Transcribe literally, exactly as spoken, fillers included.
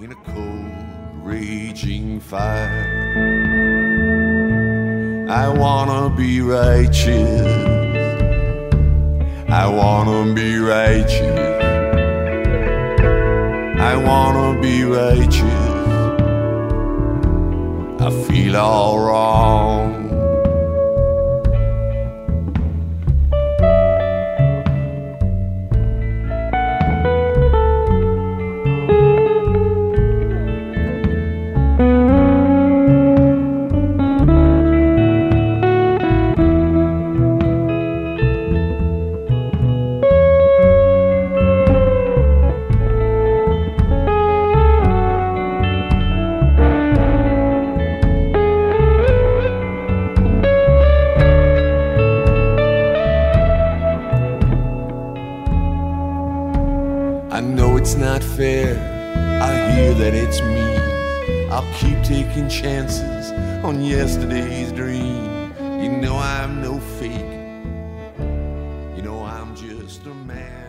in a cold, raging fire. I wanna be righteous. I wanna be righteous. I wanna be righteous. I feel all wrong. I know it's not fair, I hear that it's me. I'll keep taking chances on yesterday's dream. You know I'm no fake, you know I'm just a man.